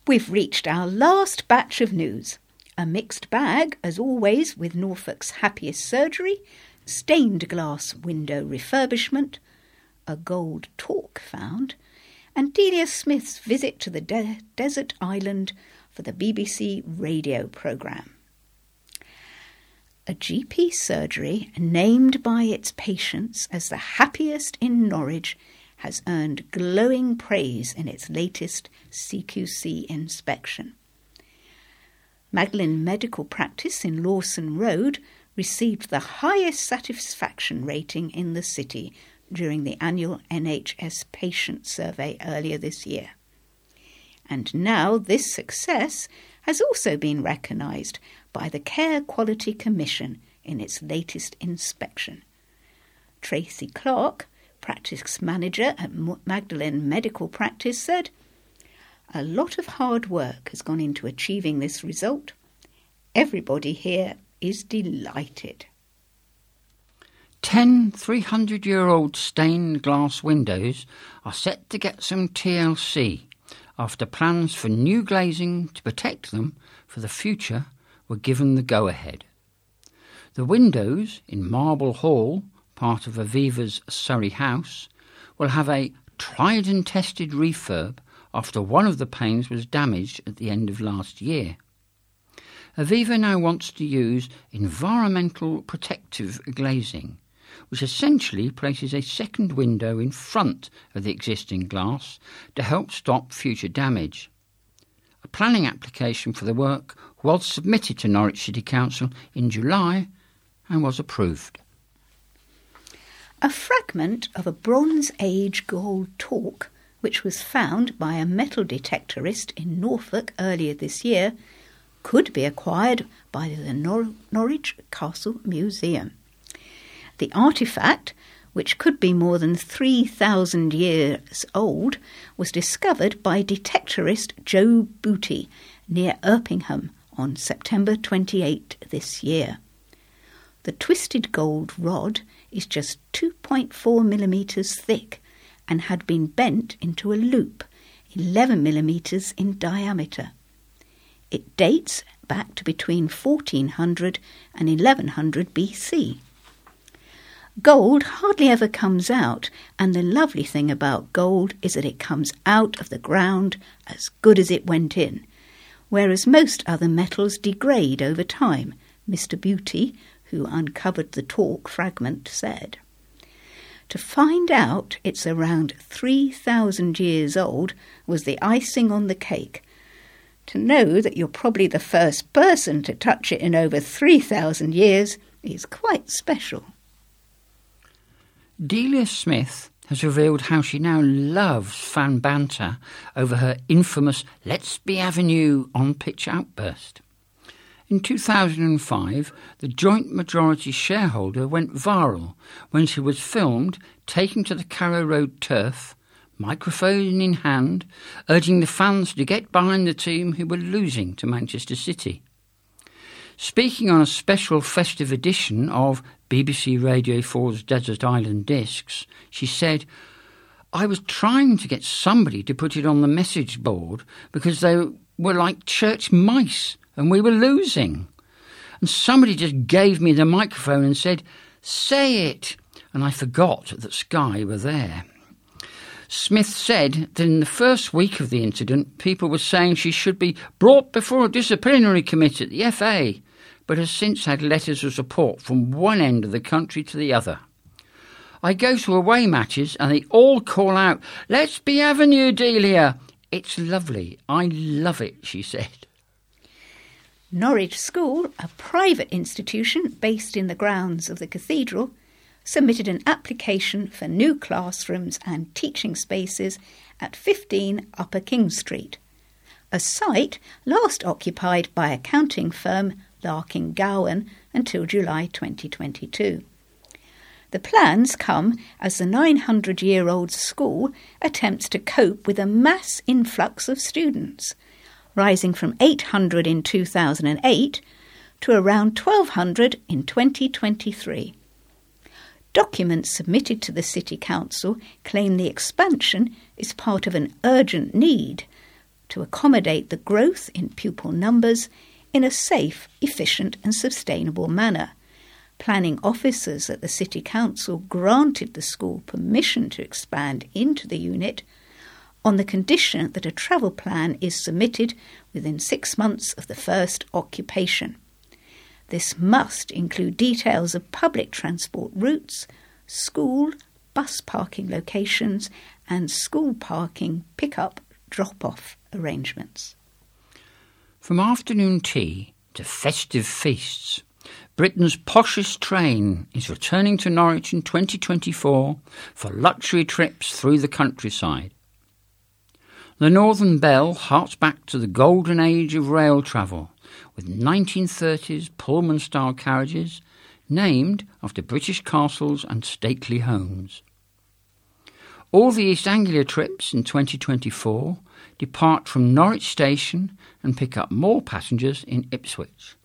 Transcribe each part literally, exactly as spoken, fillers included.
We've reached our last batch of news. A mixed bag, as always, with Norfolk's happiest surgery, stained glass window refurbishment, a gold torque found, and Delia Smith's visit to the de- desert island for the B B C radio programme. A G P surgery named by its patients as the happiest in Norwich has earned glowing praise in its latest C Q C inspection. Magdalen Medical Practice in Lawson Road received the highest satisfaction rating in the city during the annual N H S patient survey earlier this year. And now this success has also been recognised by the Care Quality Commission in its latest inspection. Tracy Clark, practice manager at Magdalen Medical Practice, said, "A lot of hard work has gone into achieving this result. Everybody here is delighted." Ten three hundred year old stained glass windows are set to get some T L C after plans for new glazing to protect them for the future were given the go-ahead. The windows in Marble Hall, part of Aviva's Surrey house, will have a tried and tested refurb after one of the panes was damaged at the end of last year. Aviva now wants to use environmental protective glazing, which essentially places a second window in front of the existing glass to help stop future damage. A planning application for the work was submitted to Norwich City Council in July and was approved. A fragment of a Bronze Age gold torque, which was found by a metal detectorist in Norfolk earlier this year, could be acquired by the Nor- Norwich Castle Museum. The artefact, which could be more than three thousand years old, was discovered by detectorist Joe Booty near Erpingham on September twenty-eighth this year. The twisted gold rod is just two point four millimetres thick and had been bent into a loop, eleven millimetres in diameter. It dates back to between fourteen hundred and eleven hundred B C. Gold hardly ever comes out, and the lovely thing about gold is that it comes out of the ground as good as it went in, whereas most other metals degrade over time, Mister Beauty, who uncovered the torque fragment, said. To find out it's around three thousand years old was the icing on the cake. To know that you're probably the first person to touch it in over three thousand years is quite special. Delia Smith has revealed how she now loves fan banter over her infamous Let's Be Avenue on-pitch outburst. In two thousand five, the joint majority shareholder went viral when she was filmed taking to the Carrow Road turf, microphone in hand, urging the fans to get behind the team who were losing to Manchester City. Speaking on a special festive edition of B B C Radio four's Desert Island Discs, she said, "I was trying to get somebody to put it on the message board because they were like church mice and we were losing. And somebody just gave me the microphone and said, 'Say it,' and I forgot that Sky were there." Smith said that in the first week of the incident, people were saying she should be brought before a disciplinary committee at the F A, but has since had letters of support from one end of the country to the other. "I go to away matches and they all call out, 'Let's be Avenue, Delia.' It's lovely. I love it," she said. Norwich School, a private institution based in the grounds of the cathedral, submitted an application for new classrooms and teaching spaces at fifteen Upper King Street, a site last occupied by accounting firm Larkin Gowan until July twenty twenty-two. The plans come as the nine hundred year old school attempts to cope with a mass influx of students, rising from eight hundred in two thousand eight to around twelve hundred in twenty twenty-three. Documents submitted to the City Council claim the expansion is part of an urgent need to accommodate the growth in pupil numbers in a safe, efficient and sustainable manner. Planning officers at the City Council granted the school permission to expand into the unit on the condition that a travel plan is submitted within six months of the first occupation. This must include details of public transport routes, school, bus parking locations and school parking pick-up, drop-off arrangements. From afternoon tea to festive feasts, Britain's poshest train is returning to Norwich in twenty twenty-four for luxury trips through the countryside. The Northern Belle harks back to the golden age of rail travel, with nineteen thirties Pullman-style carriages named after British castles and stately homes. All the East Anglia trips in twenty twenty-four depart from Norwich Station and pick up more passengers in Ipswich.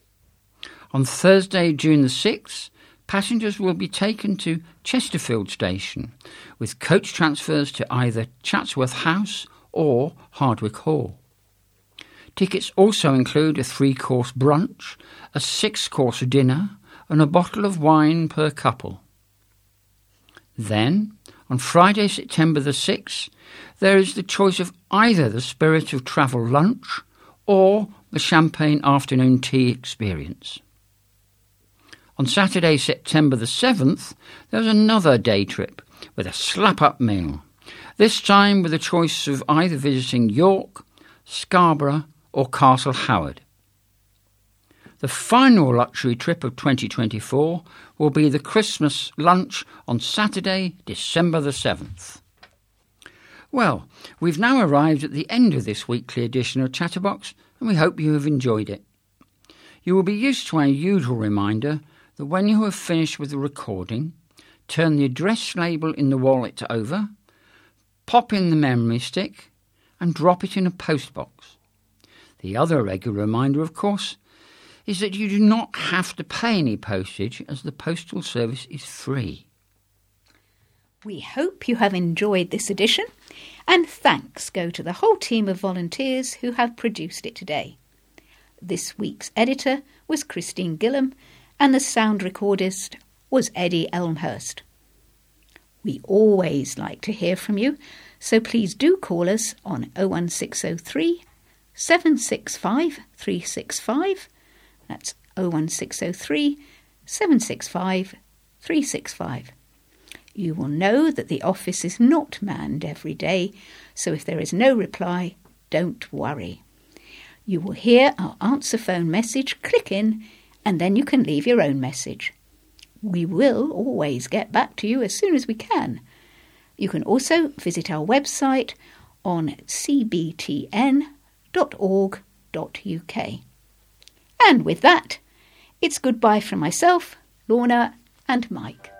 On Thursday, June the sixth, passengers will be taken to Chesterfield Station, with coach transfers to either Chatsworth House or Hardwick Hall. Tickets also include a three-course brunch, a six-course dinner and a bottle of wine per couple. Then, on Friday, September the sixth, there is the choice of either the Spirit of Travel lunch or the champagne afternoon tea experience. On Saturday, September the seventh, there's another day trip with a slap-up meal, this time with a choice of either visiting York, Scarborough or Castle Howard. The final luxury trip of twenty twenty-four will be the Christmas lunch on Saturday, December the seventh. Well, we've now arrived at the end of this weekly edition of Chatterbox, and we hope you have enjoyed it. You will be used to our usual reminder that when you have finished with the recording, turn the address label in the wallet over, pop in the memory stick, and drop it in a postbox. The other regular reminder, of course, is that you do not have to pay any postage, as the postal service is free. We hope you have enjoyed this edition, and thanks go to the whole team of volunteers who have produced it today. This week's editor was Christine Gillam, and the sound recordist was Eddie Elmhurst. We always like to hear from you, so please do call us on oh one six oh three, seven six five, three six five. That's oh one six oh three, seven six five, three six five. You will know that the office is not manned every day, so if there is no reply, don't worry. You will hear our answer phone message click in, and then you can leave your own message. We will always get back to you as soon as we can. You can also visit our website on c b t n dot org dot u k. And with that, it's goodbye from myself, Lorna and Mike.